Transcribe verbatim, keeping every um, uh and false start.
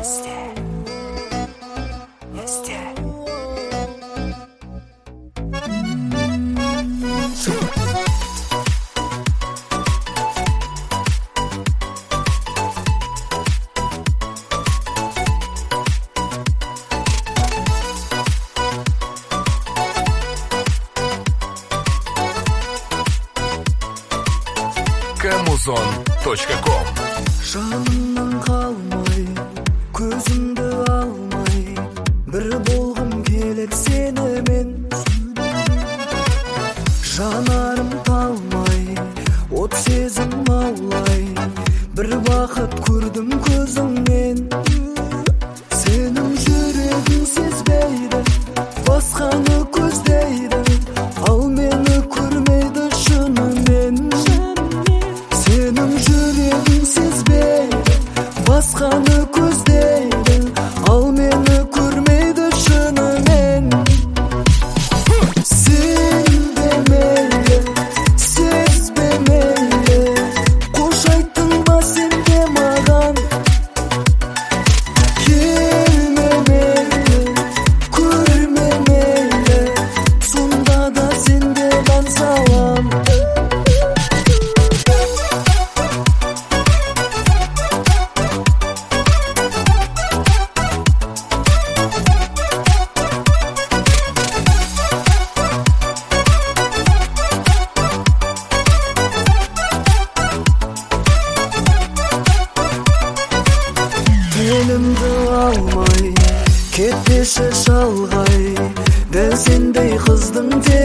камузон точка ком. Жанымнан қалмай, көзімді алмай, бір болғым келіп сенімен. Жанарым талмай, от сезім аулай, бір бақыт көрдім көзіңнен. Сенің жүрегің сезбейді, басқаны көздейді, ал мені көрмейді шынымен. Сенің жүрегің сезбейді, басқаны көздейді, ал мені көрмейді шынымен. Сен демейлі, сезбемейлі, қош айттың ба сен де маған. Келмемейлі, көрмемейлі, сонда да сенде бан салам. Елімді алмай, кетпеші шалғай, дәл сендей қыздың те